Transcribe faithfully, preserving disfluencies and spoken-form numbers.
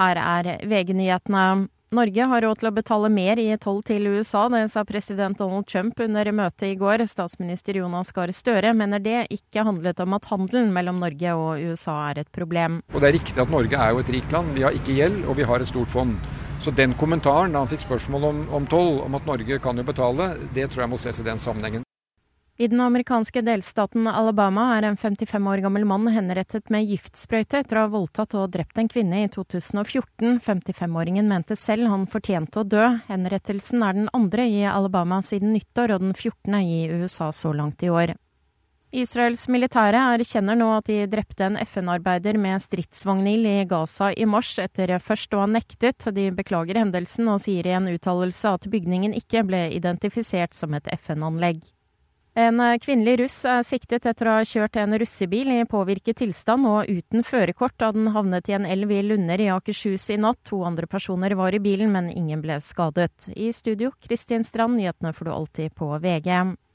Her er V G-nyhetene. Norge har råd til å betale mer i toll til U S A, det sa president Donald Trump under møtet i går. Statsminister Jonas Gahr Støre mener det ikke handlet om at handelen mellom Norge og U S A er et problem. Og det er riktig at Norge er jo et rikt land. Vi har ikke gjeld, og vi har et stort fond. Så den kommentaren da han fikk spørsmål om, om toll, om at Norge kan jo betale, det tror jeg må ses i den sammenhengen. I den amerikanske delstaten Alabama er en femtifem år gammel mann henrettet med giftsprøyte etter å ha voldtatt og drept en kvinne i to tusen og fjorten. femtifem-åringen mente selv han fortjente å dø. Henrettelsen er den andre i Alabama siden nyttår og den fjortende i U S A så langt i år. Israels militære erkjenner nå at de drepte en F N-arbeider med stridsvognild i Gaza i mars etter først å ha nektet. De beklager hendelsen og sier i en uttalelse at bygningen ikke ble identifisert som et F N-anlegg. En kvinnelig russ er siktet etter å ha kjørt en russebil i påvirket tilstand og uten førerkort da den havnet i en elv i Lunder i Akershus i natt. To andre personer var i bilen, men ingen ble skadet. I studio, Kristin Strand, nyhetene får du alltid på V G.